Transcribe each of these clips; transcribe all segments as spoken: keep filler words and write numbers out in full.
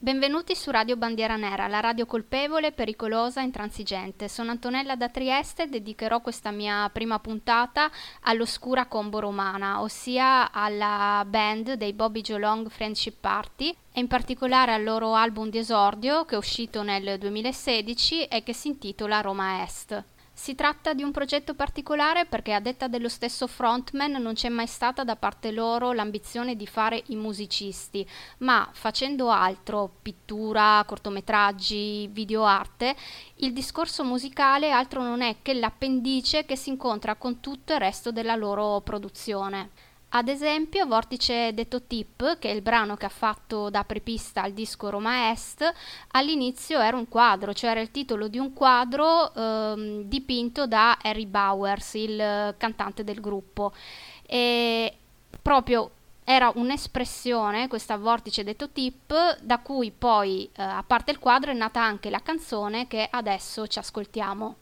Benvenuti su Radio Bandiera Nera, la radio colpevole, pericolosa, intransigente. Sono Antonella da Trieste e dedicherò questa mia prima puntata all'oscura combo romana, ossia alla band dei Bobby Joe Long Friendship Party e in particolare al loro album di esordio che è uscito nel duemilasedici e che si intitola Roma Est. Si tratta di un progetto particolare perché, a detta dello stesso frontman, non c'è mai stata da parte loro l'ambizione di fare i musicisti, ma facendo altro, pittura, cortometraggi, videoarte, il discorso musicale altro non è che l'appendice che si incontra con tutto il resto della loro produzione. Ad esempio, Vortice detto Tip, che è il brano che ha fatto da apripista al disco Roma Est, all'inizio era un quadro, cioè era il titolo di un quadro ehm, dipinto da Harry Bowers, il cantante del gruppo. E proprio era un'espressione, questa Vortice detto Tip, da cui poi, eh, a parte il quadro, è nata anche la canzone che adesso ci ascoltiamo.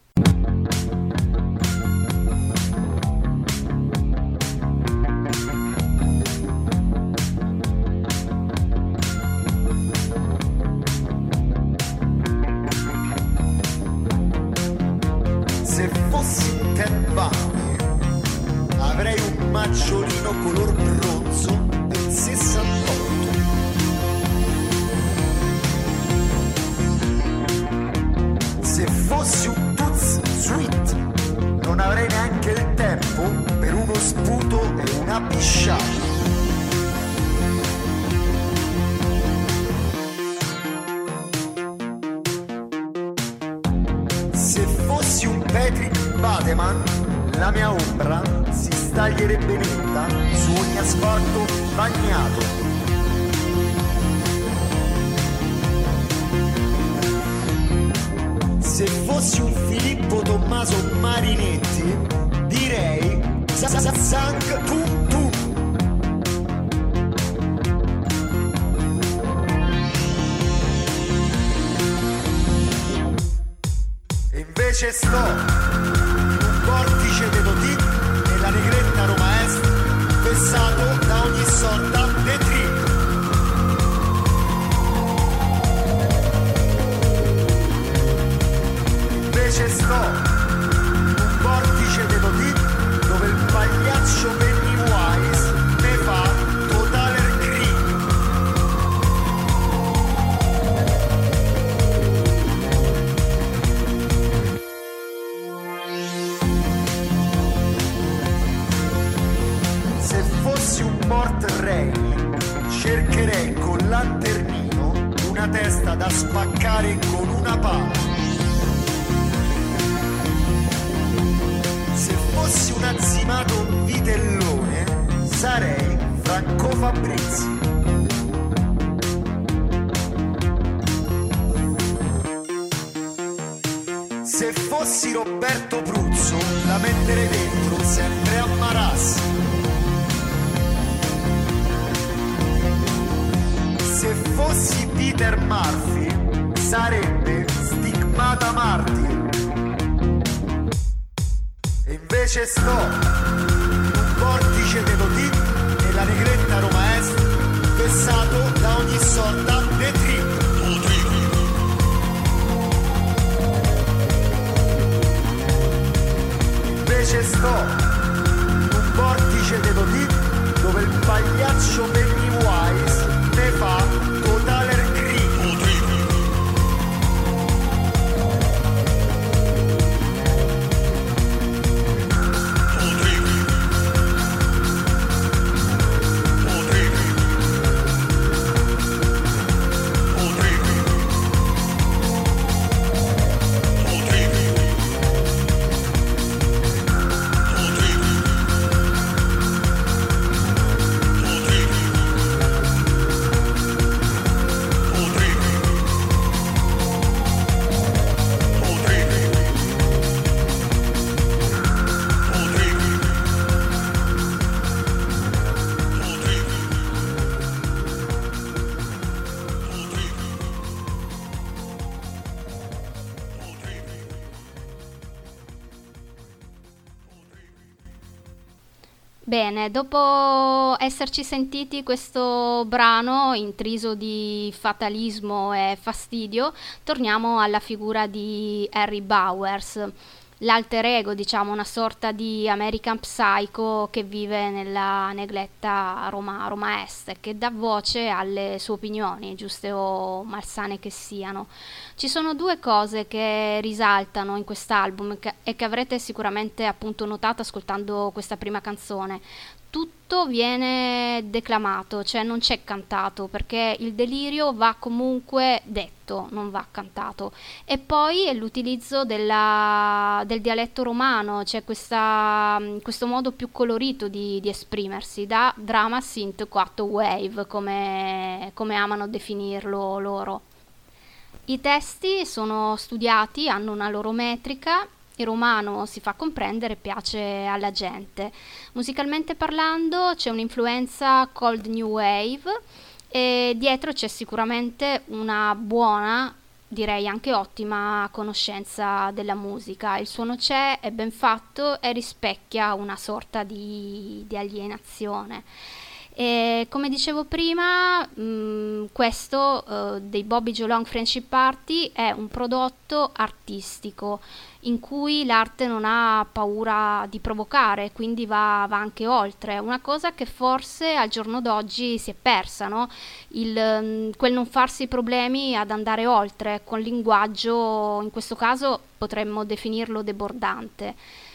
Se fossi un Terbani avrei un maggiolino color bronzo del sessantotto. Se fossi un Toots Sweet non avrei neanche il tempo per uno sputo e una pisciata. Se fossi un Patrick Bateman, la mia ombra si staglierebbe netta su ogni asfalto bagnato. Se fossi un Filippo Tommaso Marinetti, direi Zank tu tu. Invece sto in un vortice Dedotì e la negretta Roma Est, vessato da ogni sorta di trip. Invece sto in un vortice Dedotì dove il pagliaccio Pennywise ne fa totale creep. Se fossi un Port Rain, cercherei col lanternino una testa da spaccare con una pala. Se fossi un azzimato vitellone, sarei Franco Fabrizi. Se fossi Roberto Pruzzo, la metterei dentro sempre a Marassi. Se fossi Peter Murphy, sarebbe Stigmata Martyr. E invece sto in un vortice Dedotì e la negretta Roma Est, vessato da ogni sorta di trip. Invece sto in un vortice Dedotì dove il pagliaccio Pennywise ne fa totale creep. Bene, dopo esserci sentiti questo brano intriso di fatalismo e fastidio, torniamo alla figura di Harry Bowers, l'alter ego, diciamo, una sorta di American Psycho che vive nella negletta Roma, Roma Est, che dà voce alle sue opinioni, giuste o malsane che siano. Ci sono due cose che risaltano in quest'album che- e che avrete sicuramente appunto notato ascoltando questa prima canzone. Tutto viene declamato, cioè non c'è cantato, perché il delirio va comunque detto, non va cantato. E poi è l'utilizzo della- del dialetto romano, c'è questa, questo modo più colorito di, di esprimersi, da drama synth quattro wave, come, come amano definirlo loro. I testi sono studiati, hanno una loro metrica, il romano si fa comprendere e piace alla gente. Musicalmente parlando c'è un'influenza cold new wave e dietro c'è sicuramente una buona, direi anche ottima conoscenza della musica. Il suono c'è, è ben fatto e rispecchia una sorta di, di alienazione. E come dicevo prima, mh, questo uh, dei Bobby Joe Long Friendship Party è un prodotto artistico in cui l'arte non ha paura di provocare, quindi va, va anche oltre, una cosa che forse al giorno d'oggi si è persa, no? Il, mh, quel non farsi problemi ad andare oltre, con linguaggio, in questo caso potremmo definirlo debordante.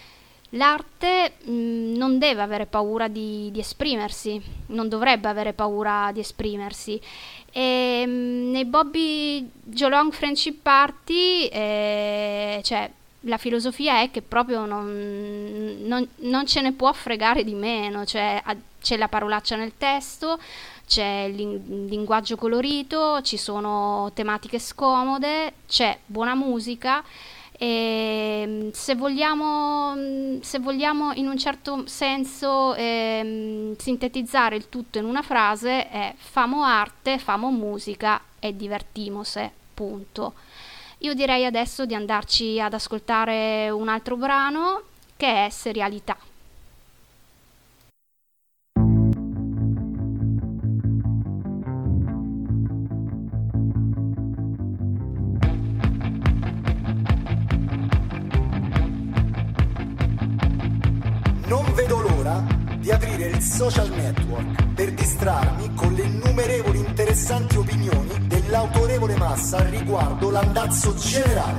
L'arte mh, non deve avere paura di, di esprimersi, non dovrebbe avere paura di esprimersi. E, mh, nei Bobby Joe Long Friendship Party, eh, cioè, la filosofia è che proprio non, non, non ce ne può fregare di meno, cioè, a, c'è la parolaccia nel testo, c'è il lin- linguaggio colorito, ci sono tematiche scomode, c'è buona musica. E se vogliamo, se vogliamo in un certo senso ehm, sintetizzare il tutto in una frase è famo arte, famo musica e divertimose, punto. Io direi adesso di andarci ad ascoltare un altro brano che è Serialità. Non vedo l'ora di aprire il social network per distrarmi con le innumerevoli interessanti opinioni dell'autorevole massa riguardo l'andazzo generale.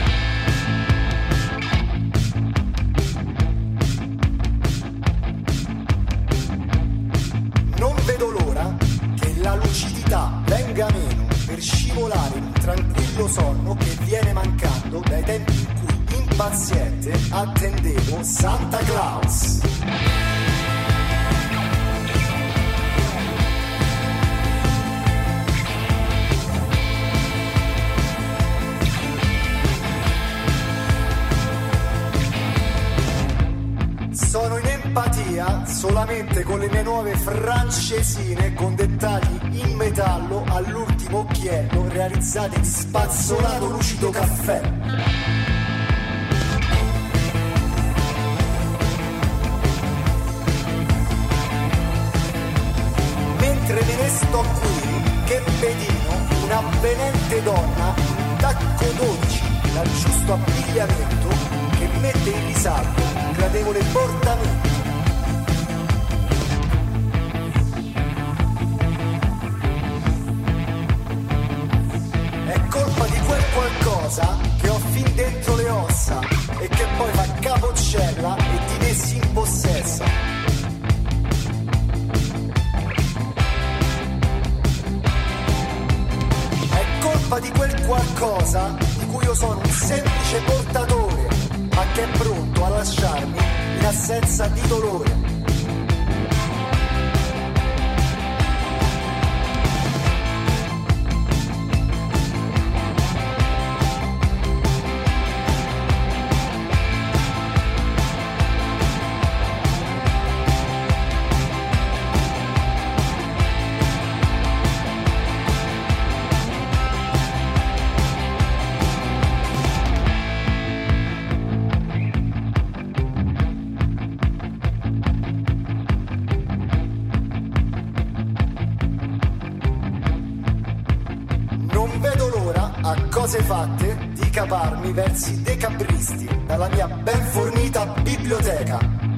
Non vedo l'ora che la lucidità venga meno per scivolare in un tranquillo sonno che viene mancando dai tempi in cui impaziente attendevo Santa Claus. Sono in empatia solamente con le mie nuove francesine con dettagli in metallo all'ultimo occhiello realizzati in spazzolato lucido caffè. Mentre me ne sto qui, che pedino, un'avvenente donna, un tacco dodici, dal giusto abbigliamento, che mette in risalto un gradevole portamento. È colpa di quel qualcosa che ho fin dentro le ossa e che poi fa capocella e di me si impossessa. Di quel qualcosa di cui io sono un semplice portatore, ma che è pronto a lasciarmi in assenza di dolore. a cose fatte di caparmi versi decabristi dalla mia ben fornita biblioteca,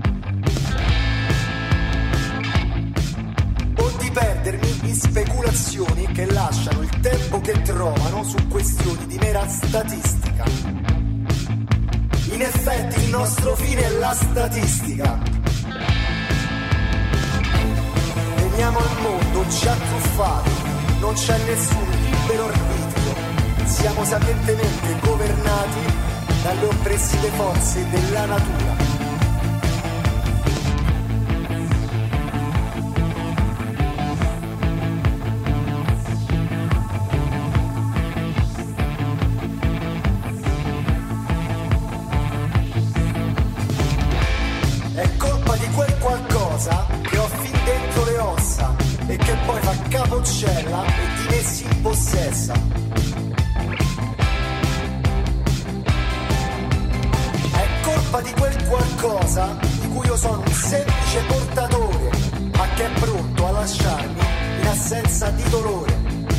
o di perdermi in speculazioni che lasciano il tempo che trovano su questioni di mera statistica. In effetti il nostro fine è la statistica. Veniamo al mondo già truffati, non c'è nessun libero arbitrio, siamo sapientemente governati dalle oppressive forze della natura. È colpa di quel qualcosa che ho fin dentro le ossa e che poi fa capocella e di me si impossessa. È colpa di quel qualcosa di cui io sono un semplice portatore, ma che è pronto a lasciarmi in assenza di dolore.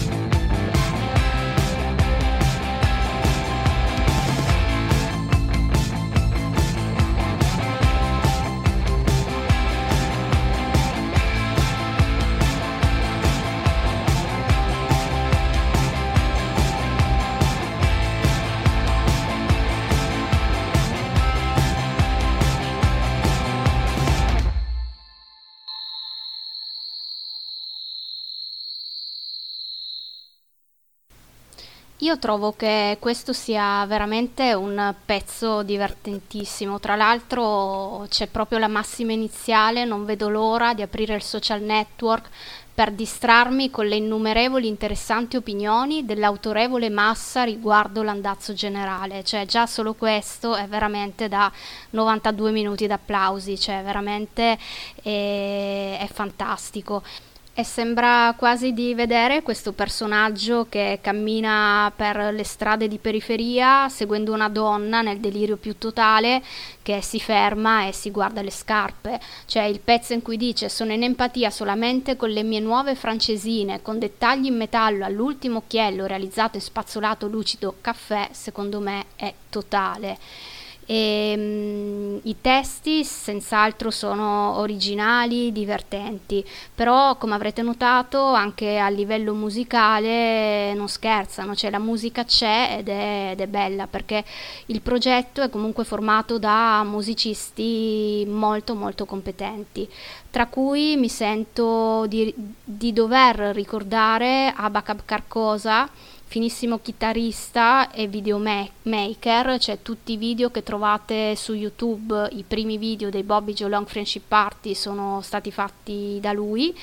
Io trovo che questo sia veramente un pezzo divertentissimo, tra l'altro c'è proprio la massima iniziale, non vedo l'ora di aprire il social network per distrarmi con le innumerevoli interessanti opinioni dell'autorevole massa riguardo l'andazzo generale, cioè già solo questo è veramente da novantadue minuti d'applausi, cioè veramente è, è fantastico. E sembra quasi di vedere questo personaggio che cammina per le strade di periferia seguendo una donna nel delirio più totale, che si ferma e si guarda le scarpe. Cioè il pezzo in cui dice: sono in empatia solamente con le mie nuove francesine con dettagli in metallo all'ultimo occhiello realizzato in spazzolato lucido caffè, secondo me è totale. E, um, i testi senz'altro sono originali, divertenti, però come avrete notato anche a livello musicale non scherzano, cioè la musica c'è ed è, ed è bella, perché il progetto è comunque formato da musicisti molto molto competenti, tra cui mi sento di, di dover ricordare Abacab Carcosa, finissimo chitarrista e videomaker, cioè tutti i video che trovate su YouTube, i primi video dei Bobby Joe Long Friendship Party sono stati fatti da lui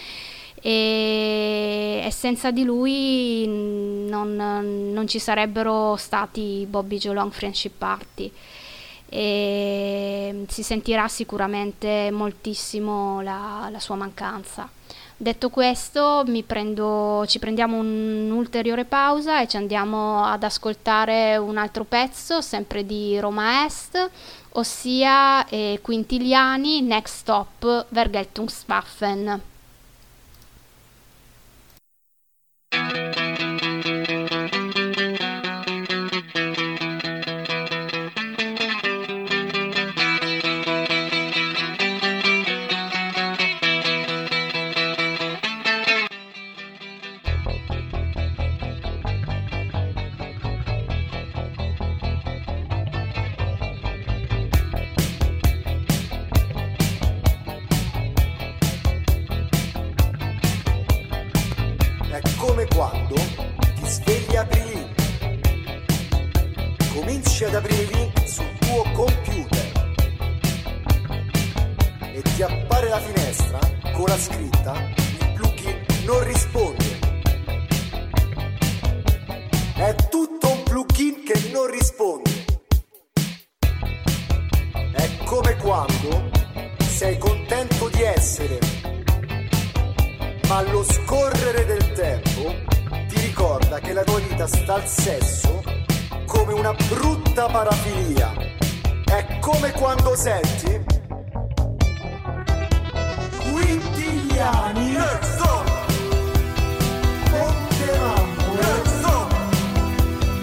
e, e senza di lui non, non ci sarebbero stati Bobby Joe Long Friendship Party e si sentirà sicuramente moltissimo la, la sua mancanza. Detto questo, mi prendo, ci prendiamo un'ulteriore pausa e ci andiamo ad ascoltare un altro pezzo, sempre di Roma Est, ossia eh, Quintiliani, Next Stop, Vergeltungswaffen. Come quando ti svegli apri lì, cominci ad aprire link sul tuo computer e ti appare la finestra con la scritta: il plugin non risponde. È tutto un plugin che non risponde. È come quando sei contento di essere, ma allo scorrere del tempo ti ricorda che la tua vita sta al sesso come una brutta parafilia. È come quando senti Quintiliani, Ponte Mammo,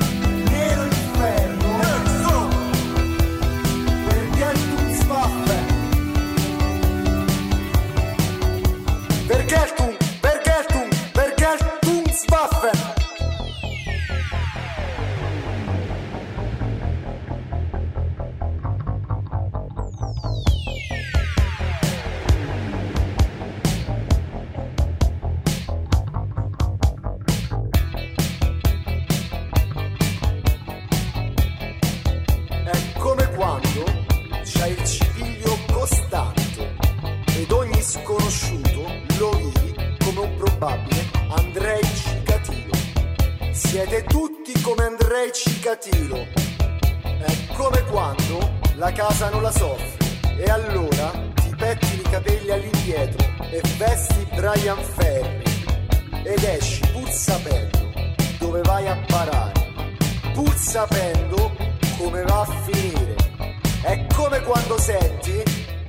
Siete tutti come Andrei Cicatilo. È come quando la casa non la soffri e allora ti pettini i capelli all'indietro e vesti Brian Ferry ed esci pur sapendo dove vai a parare, pur sapendo come va a finire. È come quando senti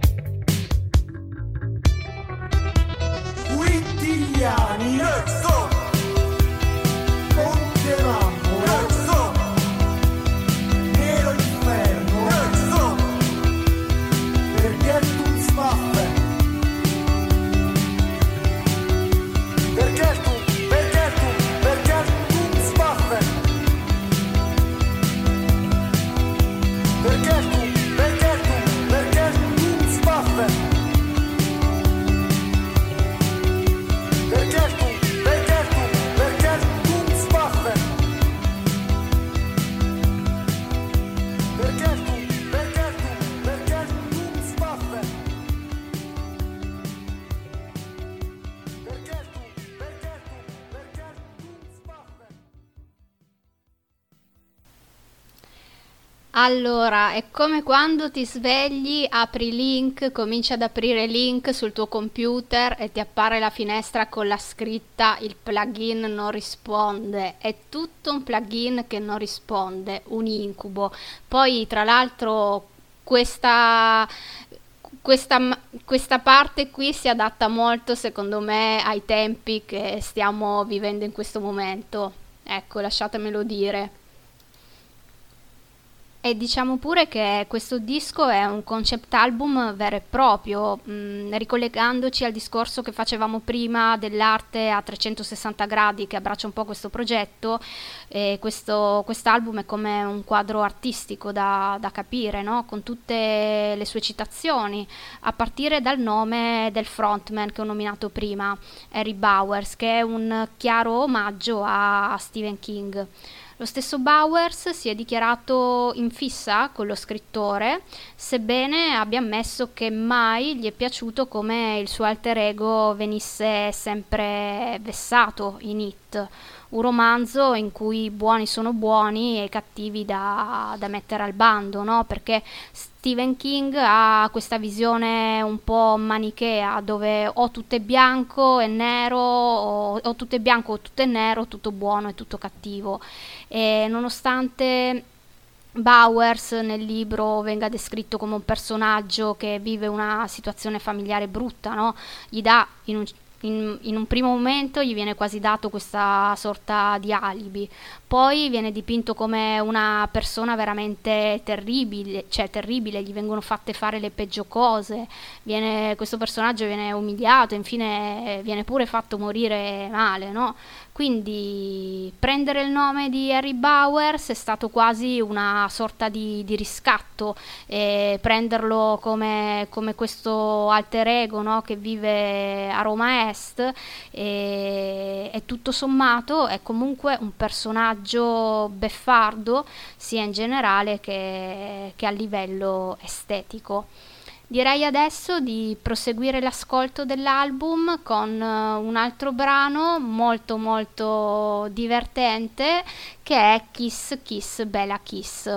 Quintiliani, ecco! Ponte Mammo, ecco! Nero Inferno, ecco! Perché tu spaffe? Perché tu, perché tu, perché tu spaffe? Perché tu, perché tu, perché tu spaffe? Perché tu, perché tu, perché tu spaffe? Perché tu, perché tu, perché tu spaffe? Perché tu, perché tu, perché tu spaffe? Allora, è come quando ti svegli, apri link, cominci ad aprire link sul tuo computer e ti appare la finestra con la scritta il plugin non risponde. È tutto un plugin che non risponde, un incubo. Poi, tra l'altro, questa, questa, questa parte qui si adatta molto, secondo me, ai tempi che stiamo vivendo in questo momento. Ecco, lasciatemelo dire. E diciamo pure che questo disco è un concept album vero e proprio, mh, ricollegandoci al discorso che facevamo prima dell'arte a trecentosessanta gradi che abbraccia un po' questo progetto. E questo quest'album è come un quadro artistico da, da capire, no? Con tutte le sue citazioni, a partire dal nome del frontman che ho nominato prima, Harry Bowers, che è un chiaro omaggio a Stephen King. Lo stesso Bowers si è dichiarato in fissa con lo scrittore, sebbene abbia ammesso che mai gli è piaciuto come il suo alter ego venisse sempre vessato in It, un romanzo in cui i buoni sono buoni e i cattivi da, da mettere al bando, no? Perché Stephen King ha questa visione un po' manichea, dove o tutto è bianco e nero, o, o tutto è bianco o tutto è nero, tutto buono e tutto cattivo. E nonostante Bowers nel libro venga descritto come un personaggio che vive una situazione familiare brutta, no? Gli dà in un In, in un primo momento gli viene quasi dato questa sorta di alibi, poi viene dipinto come una persona veramente terribile, cioè terribile, gli vengono fatte fare le peggio cose, viene, questo personaggio viene umiliato, infine viene pure fatto morire male, no? Quindi prendere il nome di Harry Bowers è stato quasi una sorta di, di riscatto, e prenderlo come, come questo alter ego, no? Che vive a Roma Est, e, e tutto sommato è comunque un personaggio beffardo sia in generale che, che a livello estetico. Direi adesso di proseguire l'ascolto dell'album con uh, un altro brano molto molto divertente, che è Kiss Kiss Bella Kiss.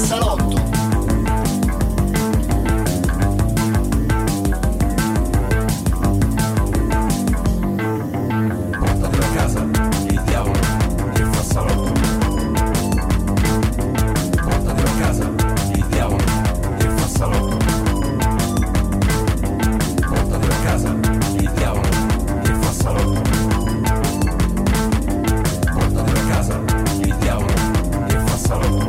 salotto. Portatelo a casa, il diavolo che fa salotto. Portatelo a casa, il diavolo che fa salotto. Portatelo a casa, il diavolo che fa salotto. Portatelo a casa, il diavolo che fa salotto.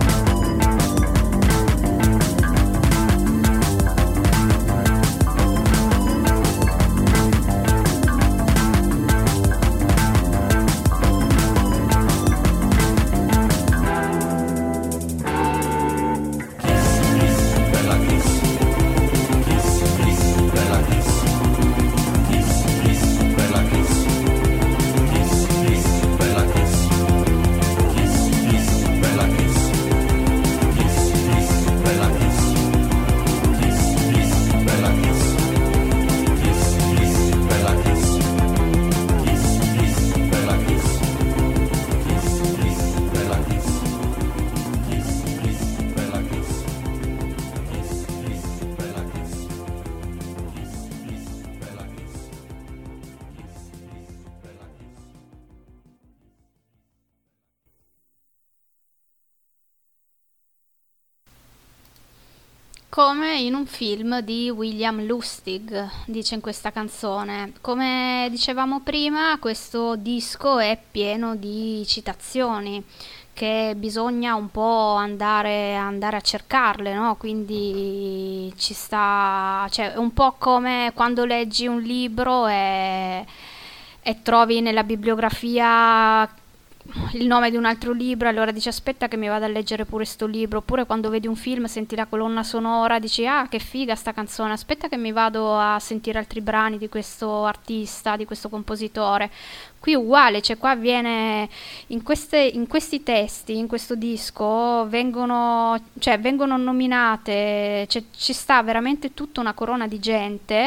Come in un film di William Lustig, dice in questa canzone. Come dicevamo prima, questo disco è pieno di citazioni che bisogna un po' andare, andare a cercarle, no? Quindi ci sta, cioè è un po' come quando leggi un libro e, e trovi nella bibliografia il nome di un altro libro, allora dici aspetta che mi vado a leggere pure sto libro, oppure quando vedi un film senti la colonna sonora, dici ah che figa sta canzone, aspetta che mi vado a sentire altri brani di questo artista, di questo compositore. Qui uguale, cioè qua viene in, queste, in questi testi, in questo disco vengono, cioè, vengono nominate, cioè, ci sta veramente tutta una corona di gente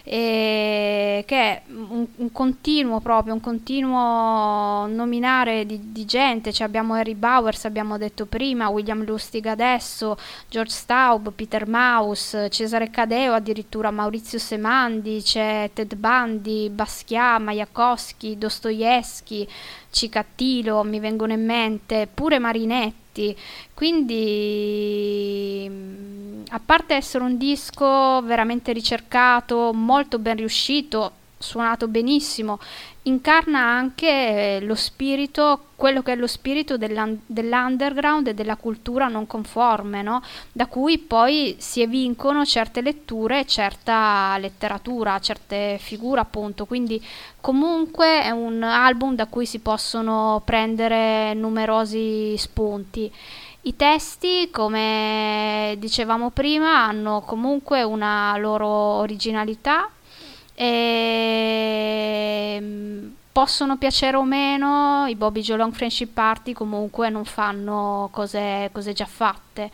eh, che è un, un continuo proprio, un continuo nominare di, di gente, cioè, abbiamo Harry Bowers, abbiamo detto prima, William Lustig adesso, George Staub, Peter Maus, Cesare Cadeo, addirittura Maurizio Semandi, c'è Ted Bundy, Basquiat, Majakovsky, Dostoevsky, Cicattilo, mi vengono in mente, pure Marinetti, quindi a parte essere un disco veramente ricercato, molto ben riuscito, suonato benissimo, incarna anche lo spirito, quello che è lo spirito dell'un- dell'underground e della cultura non conforme, no? Da cui poi si evincono certe letture, certa letteratura, certe figure appunto, quindi comunque è un album da cui si possono prendere numerosi spunti. I testi, come dicevamo prima, hanno comunque una loro originalità e possono piacere o meno, i Bobby Joe Long Friendship Party comunque non fanno cose, cose già fatte.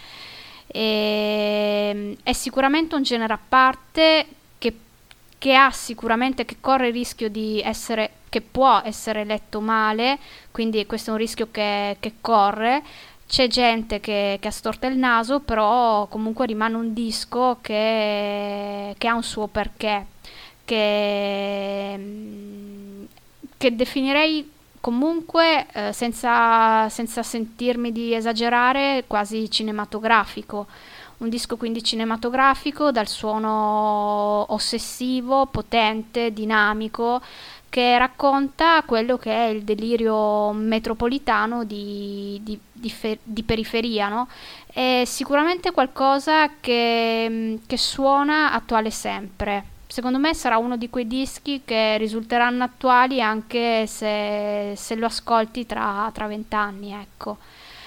E, è sicuramente un genere a parte che, che ha sicuramente, che corre il rischio di essere, che può essere letto male, quindi questo è un rischio che, che corre. C'è gente che, che ha storto il naso, però comunque rimane un disco che, che ha un suo perché, che, che definirei comunque, eh, senza, senza sentirmi di esagerare, quasi cinematografico. Un disco quindi cinematografico, dal suono ossessivo, potente, dinamico, che racconta quello che è il delirio metropolitano di, di, di, fe, di periferia, no? È sicuramente qualcosa che, che suona attuale sempre. Secondo me sarà uno di quei dischi che risulteranno attuali anche se, se lo ascolti tra vent'anni, ecco.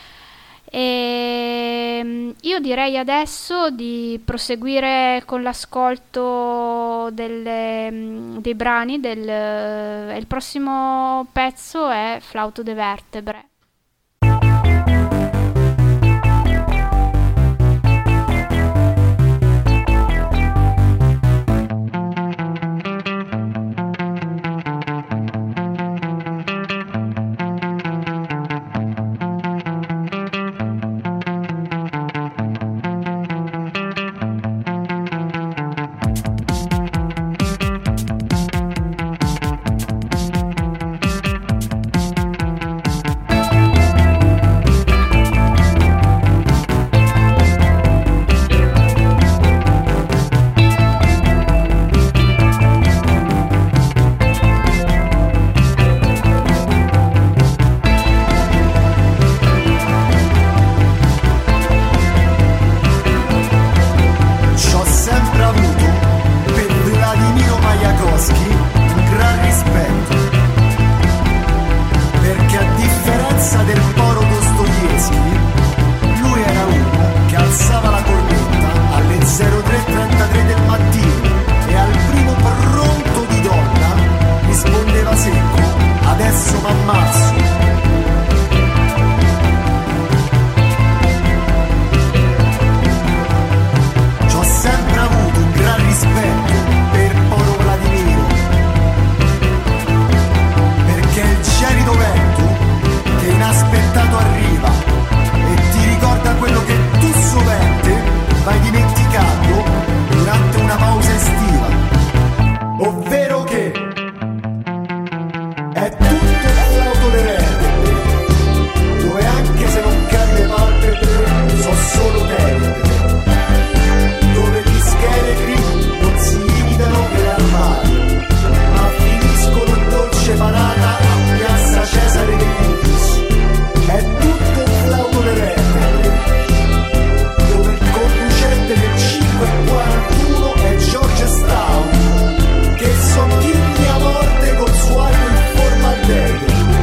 E io direi adesso di proseguire con l'ascolto delle, dei brani del, il prossimo pezzo è Flauto de Vertebre. Majakowski un gran rispetto, perché a differenza del Poro Dostoevskij, lui era uno che alzava la cornetta alle zero tre trentatré del mattino e al primo pronto di donna rispondeva secco: adesso m'ammazzo. C'ho sempre avuto un gran rispetto per Poro Vladimiro, perché è il gelido vento che inaspettato arriva e ti ricorda quello che tu sovente vai dimenticando durante una pausa estiva, ovvero che è tutto flauto de vertebre, dove anche se non cadi le palpebre so solo vertebre, dove gli scheletri non si limitano per armari, ma finiscono in dolce parata a Piazza Cesare De Cutis. È tutto un flauto de vertebre, dove il conducente del cinque quarantuno è George Staub, che sogghiglia a morte col suo aria in formaldehide.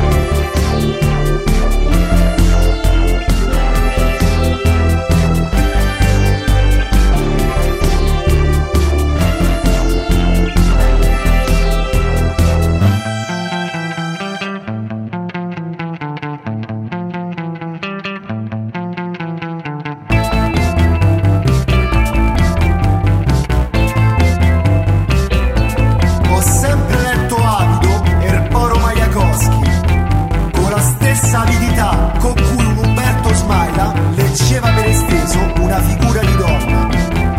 Ho sempre letto avido Erporo Majakowski, con la stessa avidità con cui un Umberto Smaila leggeva per esteso una figura di donna.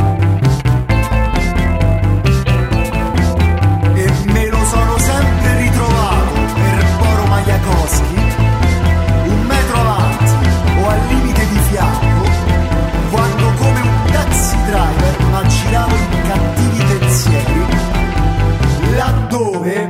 E me lo sono sempre ritrovato Erporo Majakowski un metro avanti o al limite di fianco, quando come un taxi driver m'aggiravo in cattivi pensieri, laddove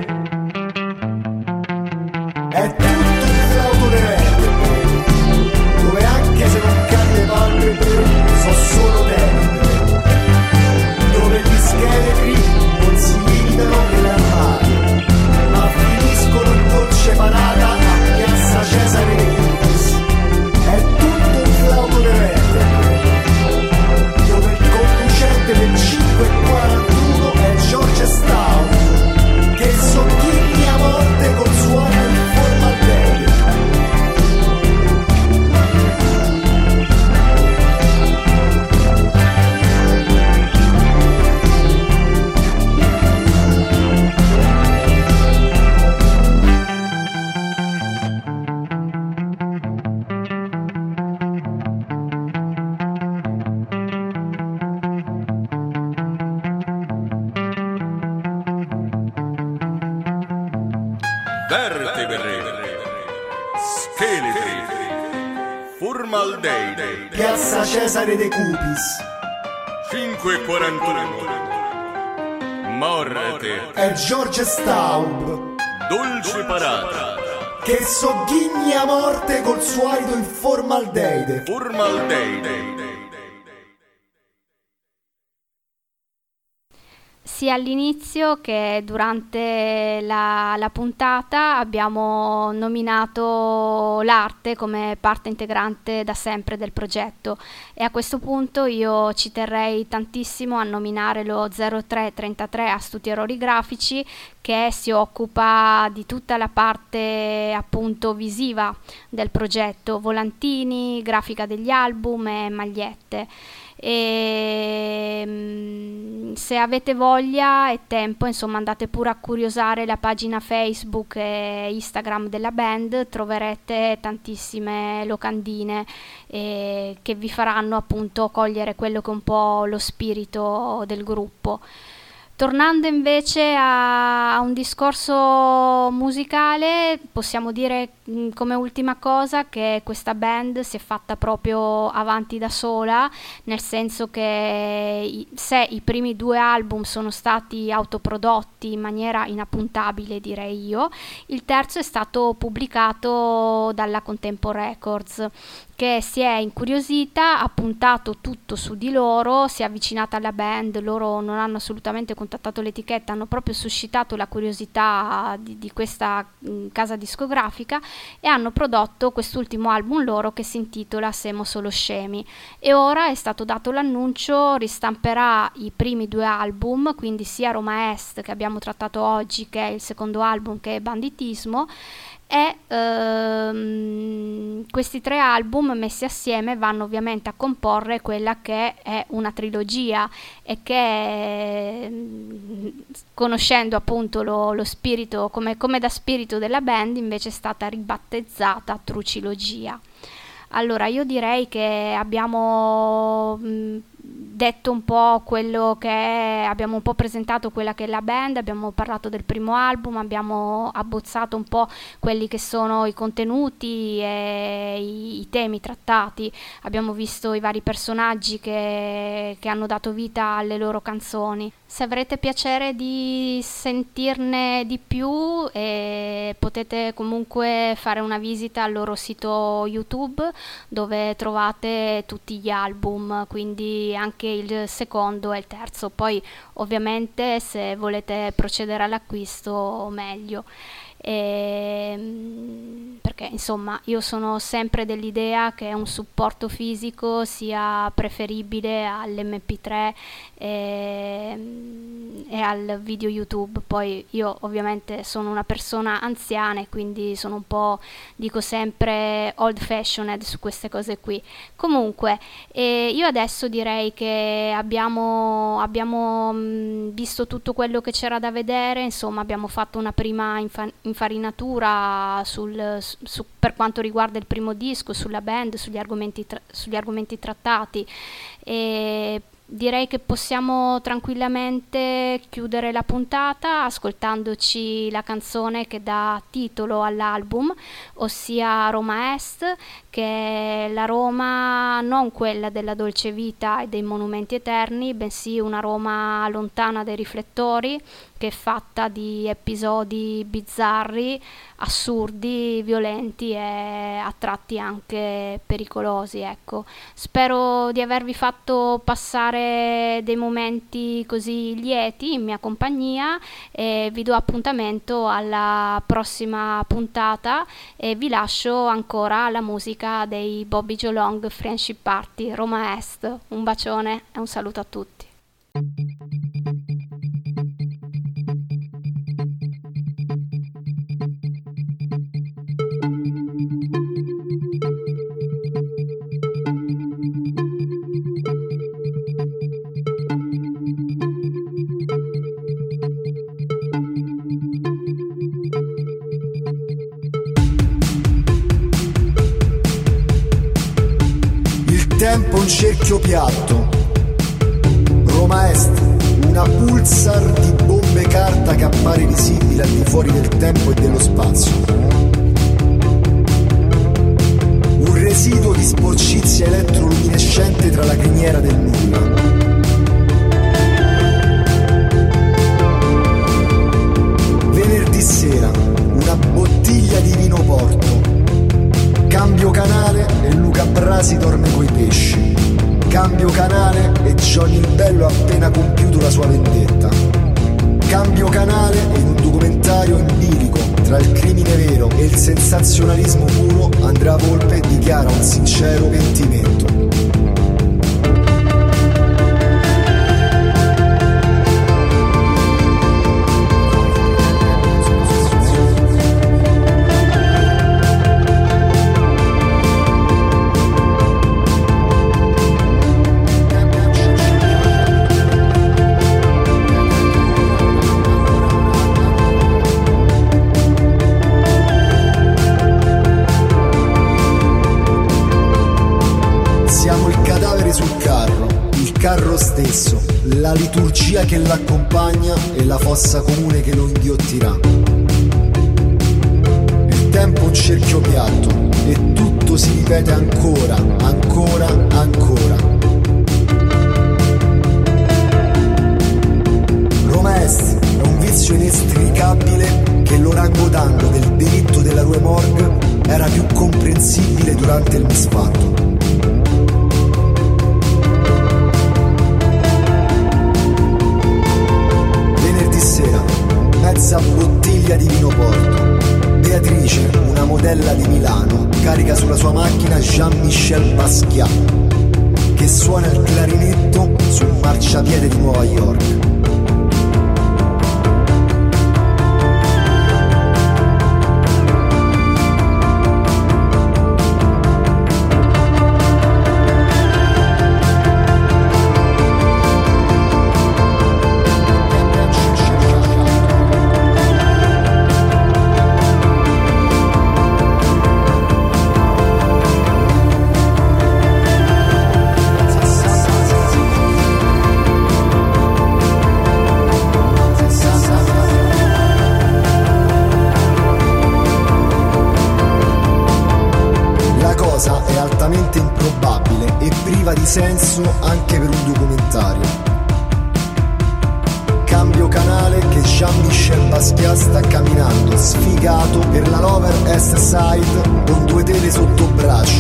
è tutto un flauto de vertebre, dove anche se non cadi le palpebre so solo vertebre, dove gli scheletri non si limitano nelle armadi, ma finiscono in dolce parata a Piazza Cesare De Cutis. È tutto un flauto de vertebre, dove il conducente del cinque quarantuno è George Staub, che sogghiglia a morte col suo aria in formaldehide. Vertebre, scheletri, formaldehide, Piazza Cesare De Cutis. cinque quarantuno, morte, È George Staub, dolce parata, che sogghiglia a morte col suo arido in formaldehide. formaldehide. Sia all'inizio che durante la, la puntata abbiamo nominato l'arte come parte integrante da sempre del progetto, e a questo punto io ci terrei tantissimo a nominare lo zero tre trentatré a Studi Errori Grafici, che si occupa di tutta la parte appunto visiva del progetto, volantini, grafica degli album e magliette. E se avete voglia e tempo, insomma, andate pure a curiosare la pagina Facebook e Instagram della band, troverete tantissime locandine eh, che vi faranno appunto cogliere quello che è un po' lo spirito del gruppo. Tornando invece a, a un discorso musicale, possiamo dire mh, come ultima cosa che questa band si è fatta proprio avanti da sola, nel senso che i, se i primi due album sono stati autoprodotti in maniera inappuntabile, direi io, il terzo è stato pubblicato dalla Contempo Records, che si è incuriosita, ha puntato tutto su di loro, si è avvicinata alla band, loro non hanno assolutamente contattato l'etichetta, hanno proprio suscitato la curiosità di, di questa mh, casa discografica e hanno prodotto quest'ultimo album loro che si intitola Semo solo scemi, e ora è stato dato l'annuncio, ristamperà i primi due album, quindi sia Roma Est, che abbiamo trattato oggi, che è il secondo album, che è Banditismo, e ehm, questi tre album messi assieme vanno ovviamente a comporre quella che è una trilogia, e che, conoscendo appunto lo, lo spirito, come, come da spirito della band, invece è stata ribattezzata Trucilogia. Allora, io direi che abbiamo mh, detto un po' quello che è, abbiamo un po' presentato quella che è la band, abbiamo parlato del primo album, abbiamo abbozzato un po' quelli che sono i contenuti e i, i temi trattati, abbiamo visto i vari personaggi che, che hanno dato vita alle loro canzoni. Se avrete piacere di sentirne di più, eh, potete comunque fare una visita al loro sito YouTube, dove trovate tutti gli album, quindi anche il secondo e il terzo. Poi ovviamente se volete procedere all'acquisto, meglio. E, perché insomma io sono sempre dell'idea che un supporto fisico sia preferibile all'emme pi tre e, e al video YouTube. Poi io ovviamente sono una persona anziana e quindi sono un po', dico sempre, old fashioned su queste cose qui. Comunque eh, io adesso direi che abbiamo, abbiamo mh, visto tutto quello che c'era da vedere, insomma abbiamo fatto una prima infa- infarinatura sul, su, per quanto riguarda il primo disco, sulla band, sugli argomenti, tra, sugli argomenti trattati, e direi che possiamo tranquillamente chiudere la puntata ascoltandoci la canzone che dà titolo all'album, ossia Roma Est, che è la Roma non quella della dolce vita e dei monumenti eterni, bensì una Roma lontana dai riflettori, che è fatta di episodi bizzarri, assurdi, violenti e a tratti anche pericolosi. Ecco, spero di avervi fatto passare dei momenti così lieti in mia compagnia, e vi do appuntamento alla prossima puntata e vi lascio ancora alla musica dei Bobby Joe Long Friendship Party, Roma Est. Un bacione e un saluto a tutti. Tempo un cerchio piatto, Roma Est, una pulsar di bombe carta che appare visibile al di fuori del tempo e dello spazio. Un residuo di sporcizia elettroluminescente tra la criniera del nulla. Venerdì sera, una bottiglia di vino porto. Cambio canale e Luca Brasi dorme coi pesci. Cambio canale e Johnny il Bello ha appena compiuto la sua vendetta. Cambio canale e in un documentario empirico tra il crimine vero e il sensazionalismo puro, Andrea Volpe dichiara un sincero pentimento. Carro stesso, la liturgia che l'accompagna e la fossa comune che lo inghiottirà. Il tempo un cerchio piatto e tutto si ripete ancora, ancora, ancora. Roma Est è un vizio inestricabile che l'orangotango del delitto della Rue Morgue era più comprensibile durante il misfatto. Venerdì sera, mezza bottiglia di vino porto. Beatrice, una modella di Milano, carica sulla sua macchina Jean-Michel Basquiat, che suona il clarinetto sul marciapiede di Nuova York. Improbabile e priva di senso anche per un documentario. Cambio canale che Jean-Michel Basquiat sta camminando sfigato per la Lower East Side con due tele sotto braccio.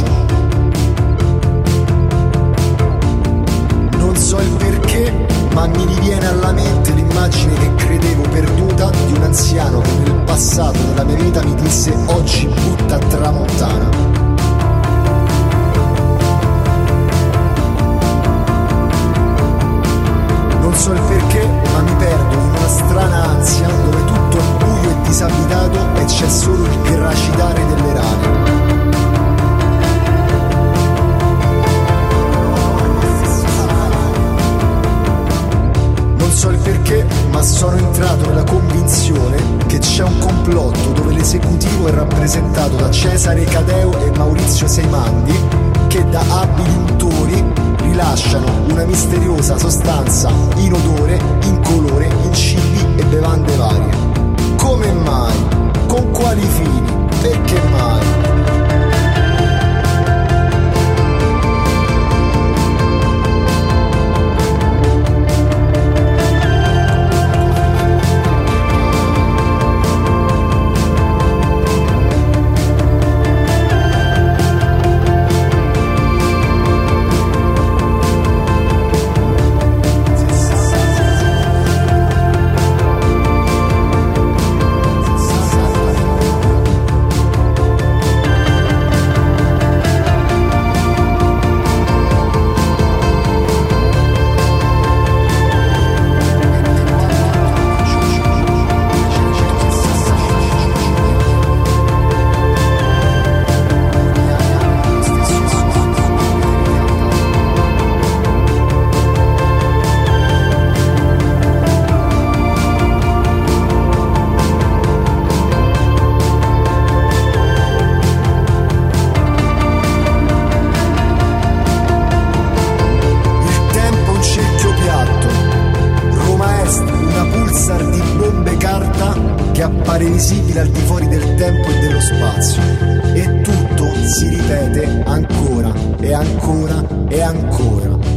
Non so il perché, ma mi riviene alla mente l'immagine che credevo perduta di un anziano che nel passato della mia vita mi disse: oggi butta a tramontana. Non so il perché, ma mi perdo in una strana ansia dove tutto è buio e disabitato e c'è solo il gracitare delle rane. Non so il perché, ma sono entrato nella convinzione che c'è un complotto dove l'esecutivo è rappresentato da Cesare Cadeo e Maurizio Seimandi, che da abili untori rilasciano una misteriosa sostanza inodore, incolore, in cibi e bevande varie. Come mai? Con quali fini? Perché mai? Visibile al di fuori del tempo e dello spazio, e tutto si ripete ancora e ancora e ancora.